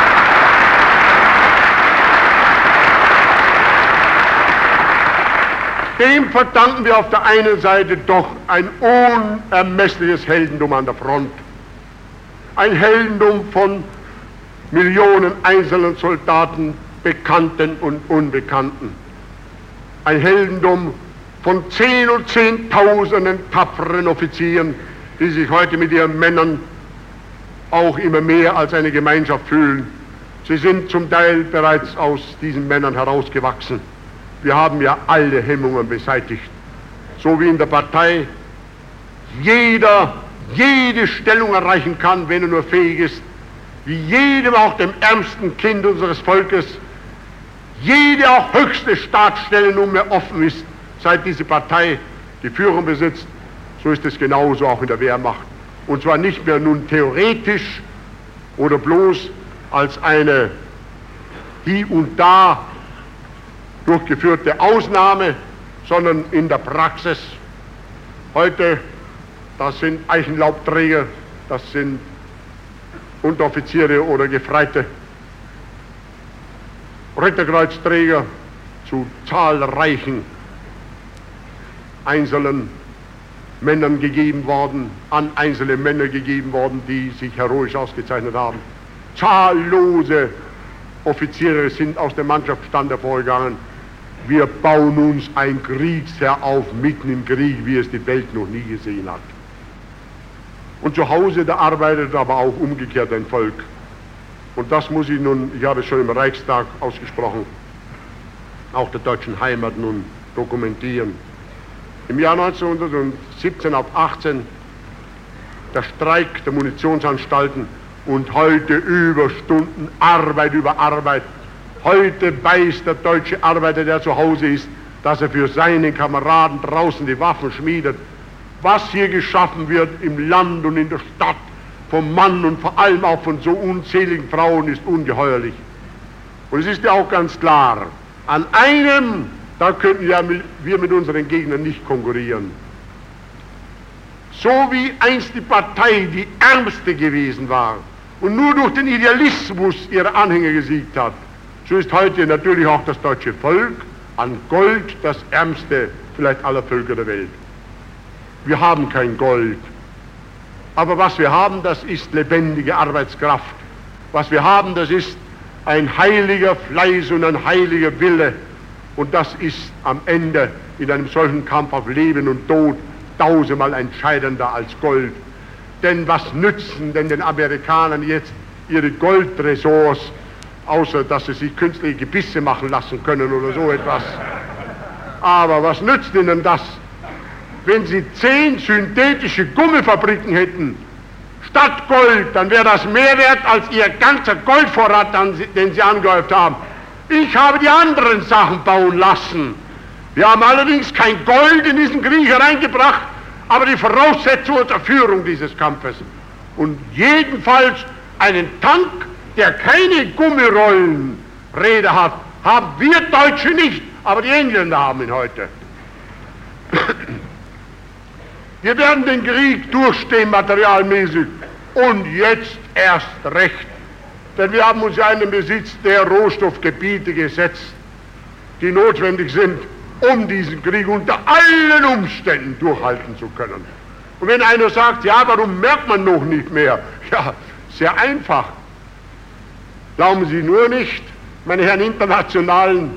dem verdanken wir auf der einen Seite doch ein unermessliches Heldendum an der Front. Ein Heldendum von Millionen einzelnen Soldaten, Bekannten und Unbekannten. Ein Heldendum von Zehn- und Zehntausenden tapferen Offizieren, die sich heute mit ihren Männern auch immer mehr als eine Gemeinschaft fühlen. Sie sind zum Teil bereits aus diesen Männern herausgewachsen. Wir haben ja alle Hemmungen beseitigt. So wie in der Partei jeder jede Stellung erreichen kann, wenn er nur fähig ist, wie jedem, auch dem ärmsten Kind unseres Volkes, jede auch höchste Staatsstelle nunmehr offen ist, seit diese Partei die Führung besitzt, so ist es genauso auch in der Wehrmacht. Und zwar nicht mehr nun theoretisch oder bloß als eine hier und da durchgeführte Ausnahme, sondern in der Praxis. Heute, das sind Eichenlaubträger, das sind Unteroffiziere oder Gefreite, Ritterkreuzträger zu zahlreichen einzelnen Männern gegeben worden, an einzelne Männer gegeben worden, die sich heroisch ausgezeichnet haben. Zahllose Offiziere sind aus der Mannschaftsstand hervorgegangen. Wir bauen uns ein Kriegsherr auf mitten im Krieg, wie es die Welt noch nie gesehen hat. Und zu Hause, da arbeitet aber auch umgekehrt ein Volk. Und das muss ich nun, ich habe es schon im Reichstag ausgesprochen, auch der deutschen Heimat nun dokumentieren. Im Jahr neunzehnhundertsiebzehn auf achtzehn der Streik der Munitionsanstalten und heute Überstunden, Arbeit über Arbeit. Heute weiß der deutsche Arbeiter, der zu Hause ist, dass er für seine Kameraden draußen die Waffen schmiedet. Was hier geschaffen wird im Land und in der Stadt vom Mann und vor allem auch von so unzähligen Frauen ist ungeheuerlich. Und es ist ja auch ganz klar, an einem, da könnten ja wir mit unseren Gegnern nicht konkurrieren. So wie einst die Partei die ärmste gewesen war und nur durch den Idealismus ihrer Anhänger gesiegt hat, so ist heute natürlich auch das deutsche Volk an Gold das ärmste vielleicht aller Völker der Welt. Wir haben kein Gold, aber was wir haben, das ist lebendige Arbeitskraft. Was wir haben, das ist ein heiliger Fleiß und ein heiliger Wille. Und das ist am Ende in einem solchen Kampf auf Leben und Tod tausendmal entscheidender als Gold. Denn was nützen denn den Amerikanern jetzt ihre Goldtresors außer dass sie sich künstliche Gebisse machen lassen können oder so etwas. Aber was nützt ihnen das, wenn sie zehn synthetische Gummifabriken hätten, statt Gold, dann wäre das mehr wert als ihr ganzer Goldvorrat, den sie angehäuft haben. Ich habe die anderen Sachen bauen lassen. Wir haben allerdings kein Gold in diesen Krieg hereingebracht, aber die Voraussetzung zur Führung dieses Kampfes. Und jedenfalls einen Tank, der keine Gummirollenräder hat, haben wir Deutsche nicht, aber die Engländer haben ihn heute. Wir werden den Krieg durchstehen, materialmäßig, und jetzt erst recht. Denn wir haben uns ja in den Besitz der Rohstoffgebiete gesetzt, die notwendig sind, um diesen Krieg unter allen Umständen durchhalten zu können. Und wenn einer sagt, ja, warum merkt man noch nicht mehr? Ja, sehr einfach. Glauben Sie nur nicht, meine Herren internationalen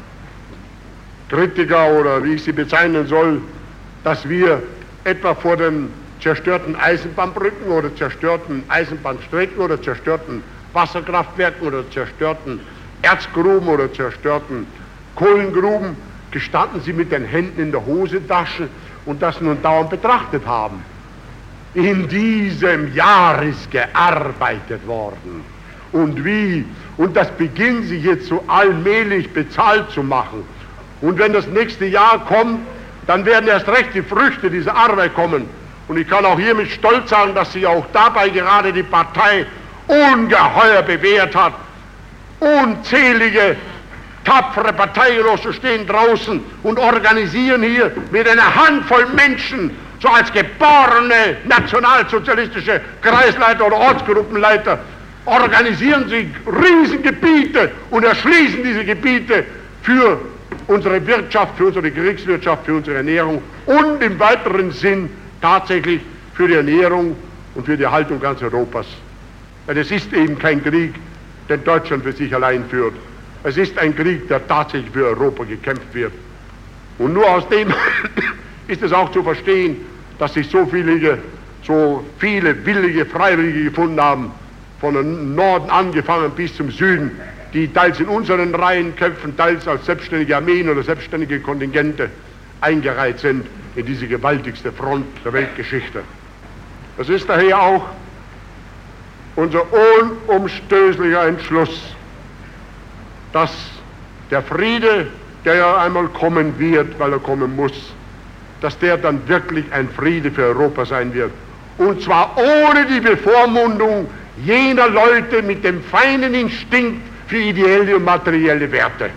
Kritiker oder wie ich sie bezeichnen soll, dass wir etwa vor den zerstörten Eisenbahnbrücken oder zerstörten Eisenbahnstrecken oder zerstörten Wasserkraftwerken oder zerstörten Erzgruben oder zerstörten Kohlengruben gestanden sie mit den Händen in der Hosentasche und das nun dauernd betrachtet haben. In diesem Jahr ist gearbeitet worden. Und wie? Und das beginnt sich jetzt so allmählich bezahlt zu machen. Und wenn das nächste Jahr kommt, dann werden erst recht die Früchte dieser Arbeit kommen. Und ich kann auch hier mit Stolz sagen, dass sich auch dabei gerade die Partei ungeheuer bewährt hat. Unzählige tapfere Parteigenossen stehen draußen und organisieren hier mit einer Handvoll Menschen, so als geborene nationalsozialistische Kreisleiter oder Ortsgruppenleiter, organisieren sie Riesengebiete und erschließen diese Gebiete für unsere Wirtschaft, für unsere Kriegswirtschaft, für unsere Ernährung und im weiteren Sinn tatsächlich für die Ernährung und für die Erhaltung ganz Europas. Denn es ist eben kein Krieg, den Deutschland für sich allein führt. Es ist ein Krieg, der tatsächlich für Europa gekämpft wird. Und nur aus dem ist es auch zu verstehen, dass sich so viele, so viele willige Freiwillige gefunden haben, von dem Norden angefangen bis zum Süden, die teils in unseren Reihen kämpfen, teils als selbstständige Armeen oder selbstständige Kontingente eingereiht sind in diese gewaltigste Front der Weltgeschichte. Das ist daher auch unser unumstößlicher Entschluss, dass der Friede, der ja einmal kommen wird, weil er kommen muss, dass der dann wirklich ein Friede für Europa sein wird. Und zwar ohne die Bevormundung jener Leute mit dem feinen Instinkt für ideelle und materielle Werte.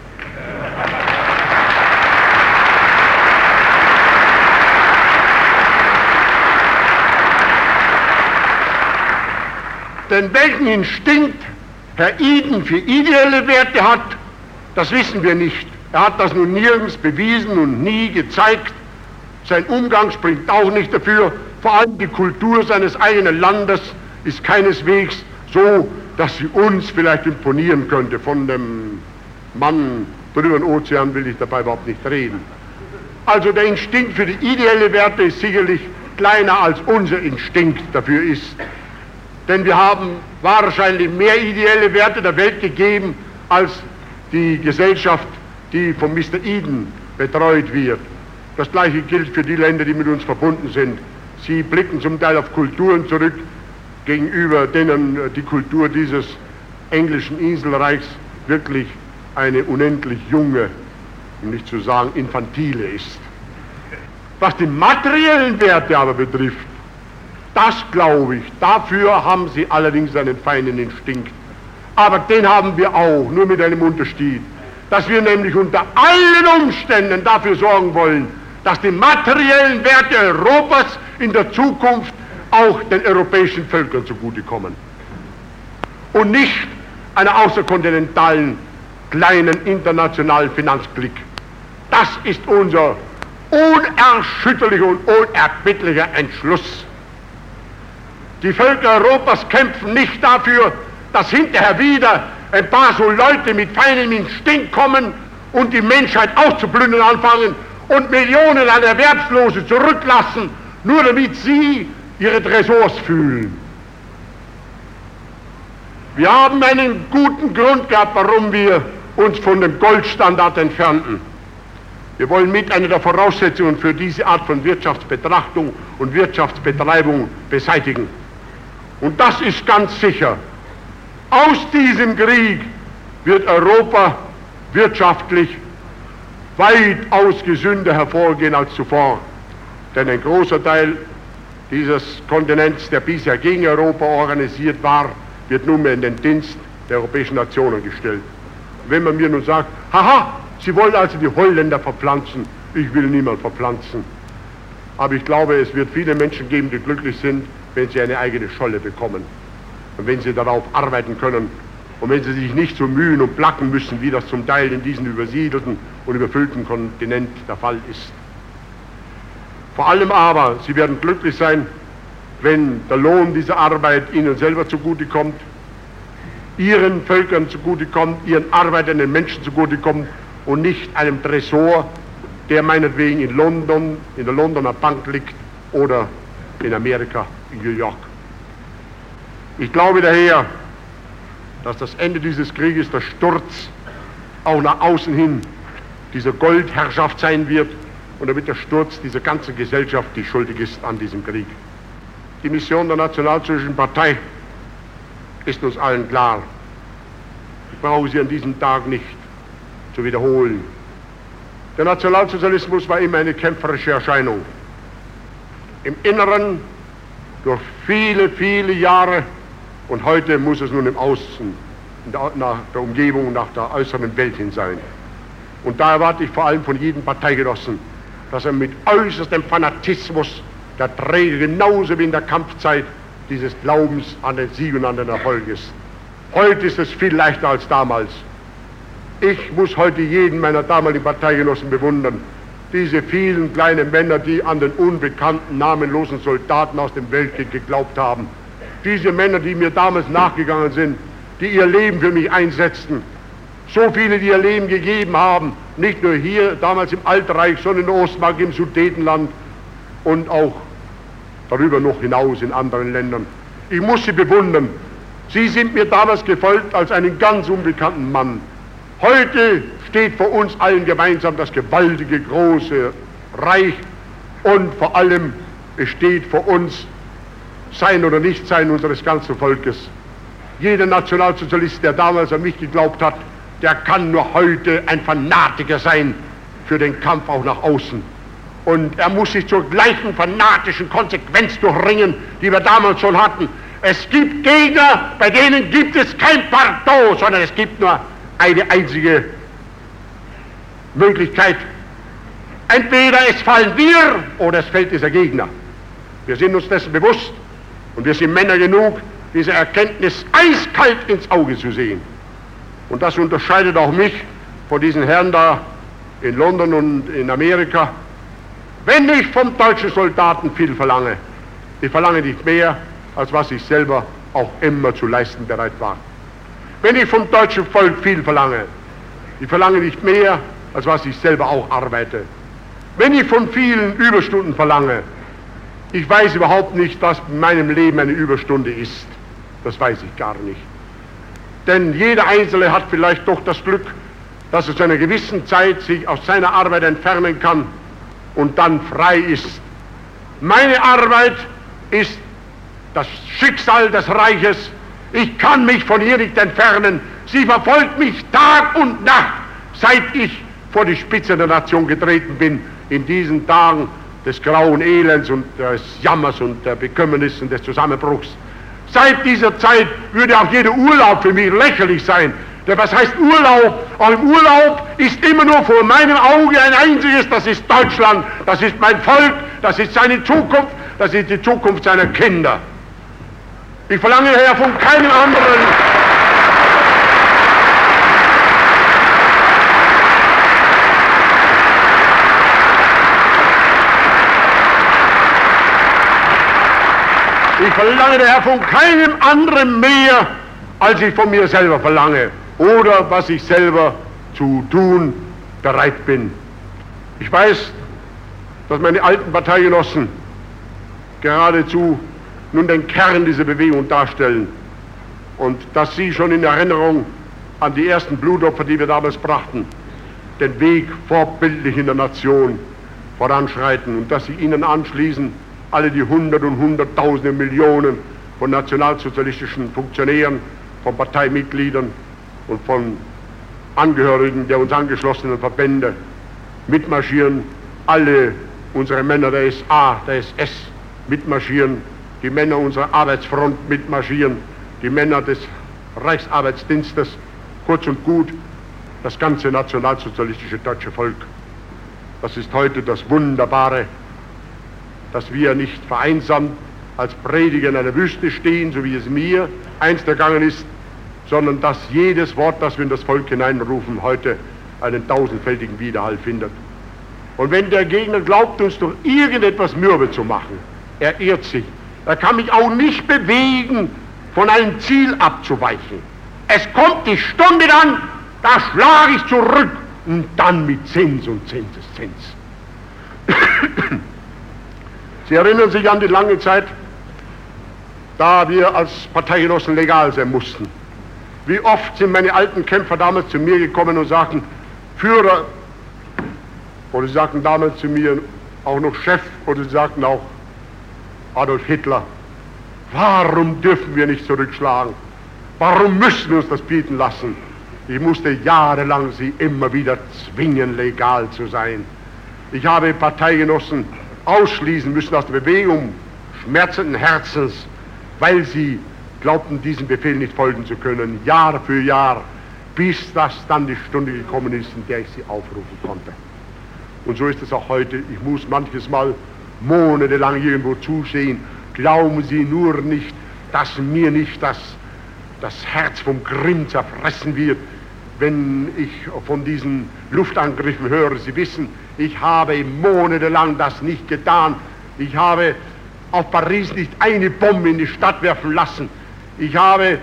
Denn welchen Instinkt Herr Eden für ideelle Werte hat, das wissen wir nicht. Er hat das nun nirgends bewiesen und nie gezeigt. Sein Umgang spricht auch nicht dafür. Vor allem die Kultur seines eigenen Landes ist keineswegs so, dass sie uns vielleicht imponieren könnte. Von dem Mann drüber den Ozean will ich dabei überhaupt nicht reden. Also der Instinkt für die ideelle Werte ist sicherlich kleiner als unser Instinkt dafür ist. Denn wir haben wahrscheinlich mehr ideelle Werte der Welt gegeben als die Gesellschaft, die von Mister Eden betreut wird. Das Gleiche gilt für die Länder, die mit uns verbunden sind. Sie blicken zum Teil auf Kulturen zurück, gegenüber denen die Kultur dieses englischen Inselreichs wirklich eine unendlich junge, um nicht zu sagen infantile ist. Was die materiellen Werte aber betrifft, das glaube ich, dafür haben sie allerdings einen feinen Instinkt. Aber den haben wir auch, nur mit einem Unterschied, dass wir nämlich unter allen Umständen dafür sorgen wollen, dass die materiellen Werte Europas in der Zukunft auch den europäischen Völkern zugutekommen. Und nicht einer außerkontinentalen, kleinen internationalen Finanzklick. Das ist unser unerschütterlicher und unerbittlicher Entschluss. Die Völker Europas kämpfen nicht dafür, dass hinterher wieder ein paar so Leute mit feinem Instinkt kommen und die Menschheit auszuplündern anfangen und Millionen an Erwerbslose zurücklassen, nur damit sie ihre Tresors fühlen. Wir haben einen guten Grund gehabt, warum wir uns von dem Goldstandard entfernten. Wir wollen mit einer der Voraussetzungen für diese Art von Wirtschaftsbetrachtung und Wirtschaftsbetreibung beseitigen. Und das ist ganz sicher. Aus diesem Krieg wird Europa wirtschaftlich weitaus gesünder hervorgehen als zuvor. Denn ein großer Teil dieses Kontinents, der bisher gegen Europa organisiert war, wird nunmehr in den Dienst der europäischen Nationen gestellt. Wenn man mir nun sagt, haha, Sie wollen also die Holländer verpflanzen, ich will niemand verpflanzen. Aber ich glaube, es wird viele Menschen geben, die glücklich sind, wenn sie eine eigene Scholle bekommen und wenn sie darauf arbeiten können und wenn sie sich nicht so mühen und placken müssen, wie das zum Teil in diesem übersiedelten und überfüllten Kontinent der Fall ist. Vor allem aber, sie werden glücklich sein, wenn der Lohn dieser Arbeit ihnen selber zugutekommt, ihren Völkern zugutekommt, ihren arbeitenden Menschen zugutekommt und nicht einem Tresor, der meinetwegen in London, in der Londoner Bank liegt oder in Amerika, in New York. Ich glaube daher, dass das Ende dieses Krieges der Sturz auch nach außen hin dieser Goldherrschaft sein wird und damit der Sturz dieser ganzen Gesellschaft, die schuldig ist an diesem Krieg. Die Mission der Nationalsozialistischen Partei ist uns allen klar. Ich brauche sie an diesem Tag nicht zu wiederholen. Der Nationalsozialismus war immer eine kämpferische Erscheinung. Im Inneren durch viele, viele Jahre und heute muss es nun im Außen, der, nach der Umgebung, nach der äußeren Welt hin sein. Und da erwarte ich vor allem von jedem Parteigenossen, dass er mit äußerstem Fanatismus der Träger genauso wie in der Kampfzeit dieses Glaubens an den Sieg und an den Erfolg ist. Heute ist es viel leichter als damals. Ich muss heute jeden meiner damaligen Parteigenossen bewundern. Diese vielen kleinen Männer, die an den unbekannten, namenlosen Soldaten aus dem Weltkrieg geglaubt haben. Diese Männer, die mir damals nachgegangen sind, die ihr Leben für mich einsetzten. So viele, die ihr Leben gegeben haben, nicht nur hier, damals im Altreich, sondern in der Ostmark, im Sudetenland und auch darüber noch hinaus in anderen Ländern. Ich muss sie bewundern. Sie sind mir damals gefolgt als einen ganz unbekannten Mann. Heute steht vor uns allen gemeinsam das gewaltige, große Reich und vor allem es steht vor uns Sein oder Nichtsein unseres ganzen Volkes. Jeder Nationalsozialist, der damals an mich geglaubt hat, der kann nur heute ein Fanatiker sein für den Kampf auch nach außen. Und er muss sich zur gleichen fanatischen Konsequenz durchringen, die wir damals schon hatten. Es gibt Gegner, bei denen gibt es kein Pardon, sondern es gibt nur eine einzige Möglichkeit. Entweder es fallen wir oder es fällt dieser Gegner. Wir sind uns dessen bewusst und wir sind Männer genug, diese Erkenntnis eiskalt ins Auge zu sehen. Und das unterscheidet auch mich von diesen Herren da in London und in Amerika. Wenn ich vom deutschen Soldaten viel verlange, ich verlange nicht mehr, als was ich selber auch immer zu leisten bereit war. Wenn ich vom deutschen Volk viel verlange, ich verlange nicht mehr, als was ich selber auch arbeite. Wenn ich von vielen Überstunden verlange, ich weiß überhaupt nicht, was in meinem Leben eine Überstunde ist. Das weiß ich gar nicht. Denn jeder Einzelne hat vielleicht doch das Glück, dass er zu einer gewissen Zeit sich aus seiner Arbeit entfernen kann und dann frei ist. Meine Arbeit ist das Schicksal des Reiches. Ich kann mich von ihr nicht entfernen. Sie verfolgt mich Tag und Nacht, seit ich vor die Spitze der Nation getreten bin, in diesen Tagen des grauen Elends und des Jammers und der Bekümmernis und des Zusammenbruchs. Seit dieser Zeit würde auch jeder Urlaub für mich lächerlich sein. Denn was heißt Urlaub? Auch im Urlaub ist immer nur vor meinem Auge ein einziges, das ist Deutschland, das ist mein Volk, das ist seine Zukunft, das ist die Zukunft seiner Kinder. Ich verlange daher von keinem anderen. Ich verlange daher von keinem anderen mehr, als ich von mir selber verlange oder was ich selber zu tun bereit bin. Ich weiß, dass meine alten und dass Sie schon in Erinnerung an die ersten Blutopfer, die wir damals brachten, den Weg vorbildlich in der Nation voranschreiten und dass Sie ihnen anschließen alle die Hundert und Hunderttausende Millionen von nationalsozialistischen Funktionären, von Parteimitgliedern und von Angehörigen der uns angeschlossenen Verbände mitmarschieren, alle unsere Männer der S A, der S S mitmarschieren, die Männer unserer Arbeitsfront mitmarschieren, die Männer des Reichsarbeitsdienstes, kurz und gut, das ganze nationalsozialistische deutsche Volk. Das ist heute das Wunderbare, dass wir nicht vereinsamt als Prediger in einer Wüste stehen, so wie es mir einst ergangen ist, sondern dass jedes Wort, das wir in das Volk hineinrufen, heute einen tausendfältigen Widerhall findet. Und wenn der Gegner glaubt, uns durch irgendetwas mürbe zu machen, er irrt sich. Er kann mich auch nicht bewegen, von einem Ziel abzuweichen. Es kommt die Stunde dann, da schlage ich zurück und dann mit Zins und Zinseszins. Sie erinnern sich an die lange Zeit, da wir als Parteigenossen legal sein mussten. Wie oft sind meine alten Kämpfer damals zu mir gekommen und sagten, Führer, oder sie sagten damals zu mir auch noch Chef, oder sie sagten auch Adolf Hitler, warum dürfen wir nicht zurückschlagen? Warum müssen wir uns das bieten lassen? Ich musste jahrelang sie immer wieder zwingen, legal zu sein. Ich habe Parteigenossen ausschließen müssen aus der Bewegung schmerzenden Herzens, weil sie glaubten, diesem Befehl nicht folgen zu können, Jahr für Jahr, bis das dann die Stunde gekommen ist, in der ich sie aufrufen konnte. Und so ist es auch heute. Ich muss manches Mal monatelang irgendwo zusehen. Glauben Sie nur nicht, dass mir nicht das, das Herz vom Grimm zerfressen wird, wenn ich von diesen Luftangriffen höre. Sie wissen, ich habe monatelang das nicht getan. Ich habe auf Paris nicht eine Bombe in die Stadt werfen lassen. Ich habe,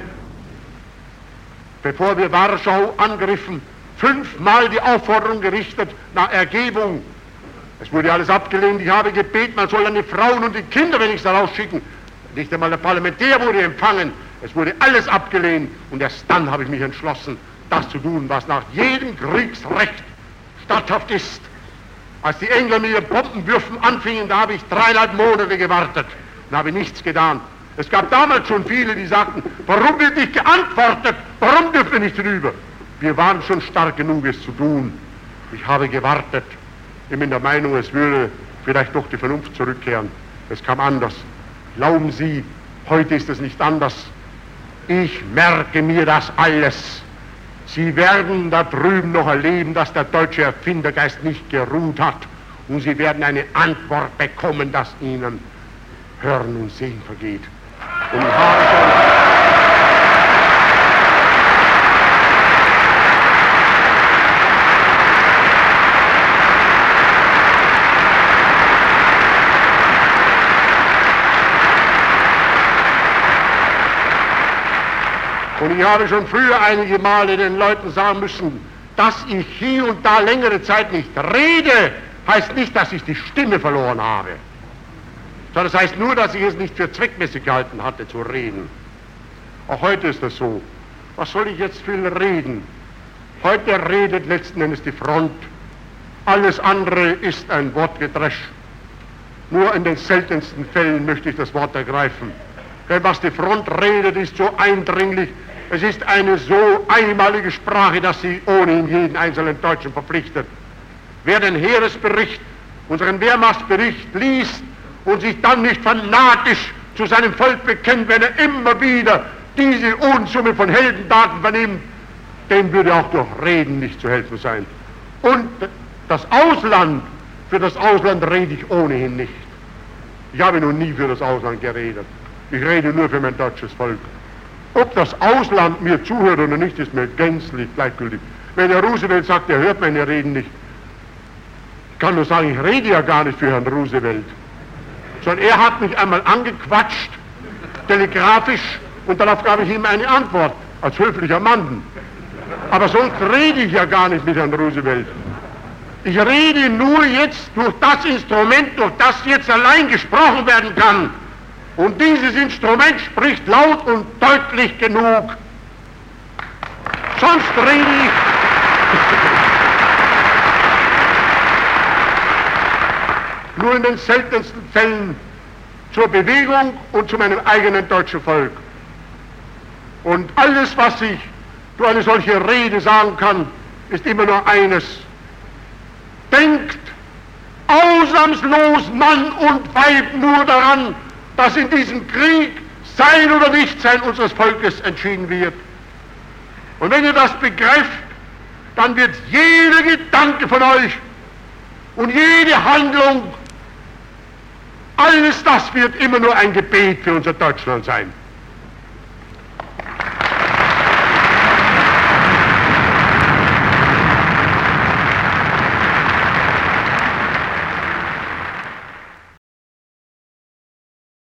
bevor wir Warschau angriffen, fünfmal die Aufforderung gerichtet nach Ergebung. Es wurde alles abgelehnt. Ich habe gebeten, man soll dann die Frauen und die Kinder wenigstens rausschicken. Nicht einmal der Parlamentär wurde empfangen. Es wurde alles abgelehnt. Und erst dann habe ich mich entschlossen, das zu tun, was nach jedem Kriegsrecht statthaft ist. Als die Engländer mit ihren Bombenwürfen anfingen, da habe ich dreieinhalb Monate gewartet und habe nichts getan. Es gab damals schon viele, die sagten, warum wird nicht geantwortet? Warum dürfen wir nicht rüber? Wir waren schon stark genug, es zu tun. Ich habe gewartet, immer in der Meinung, es würde vielleicht doch die Vernunft zurückkehren. Es kam anders. Glauben Sie, heute ist es nicht anders. Ich merke mir das alles. Sie werden da drüben noch erleben, dass der deutsche Erfindergeist nicht geruht hat. Und Sie werden eine Antwort bekommen, dass Ihnen Hören und Sehen vergeht. Und ich habe schon... Und ich habe schon früher einige Male den Leuten sagen müssen, dass ich hier und da längere Zeit nicht rede, heißt nicht, dass ich die Stimme verloren habe. Sondern das heißt nur, dass ich es nicht für zweckmäßig gehalten hatte, zu reden. Auch heute ist das so. Was soll ich jetzt viel reden? Heute redet letzten Endes die Front. Alles andere ist ein Wortgedresch. Nur in den seltensten Fällen möchte ich das Wort ergreifen. Denn was die Front redet, ist so eindringlich. Es ist eine so einmalige Sprache, dass sie ohnehin jeden einzelnen Deutschen verpflichtet. Wer den Heeresbericht, unseren Wehrmachtsbericht liest und sich dann nicht fanatisch zu seinem Volk bekennt, wenn er immer wieder diese Unsumme von Heldentaten vernimmt, dem würde auch durch Reden nicht zu helfen sein. Und das Ausland, für das Ausland rede ich ohnehin nicht. Ich habe noch nie für das Ausland geredet. Ich rede nur für mein deutsches Volk. Ob das Ausland mir zuhört oder nicht, ist mir gänzlich gleichgültig. Wenn der Roosevelt sagt, er hört meine Reden nicht, ich kann nur sagen, ich rede ja gar nicht für Herrn Roosevelt. Sondern er hat mich einmal angequatscht, telegrafisch, und darauf gab ich ihm eine Antwort, als höflicher Mann. Aber sonst rede ich ja gar nicht mit Herrn Roosevelt. Ich rede nur jetzt durch das Instrument, durch das jetzt allein gesprochen werden kann. Und dieses Instrument spricht laut und deutlich genug. Sonst rede ich nur in den seltensten Fällen zur Bewegung und zu meinem eigenen deutschen Volk. Und alles, was ich durch eine solche Rede sagen kann, ist immer nur eines. Denkt ausnahmslos Mann und Weib nur daran, dass in diesem Krieg Sein oder Nichtsein unseres Volkes entschieden wird. Und wenn ihr das begreift, dann wird jeder Gedanke von euch und jede Handlung, alles das wird immer nur ein Gebet für unser Deutschland sein.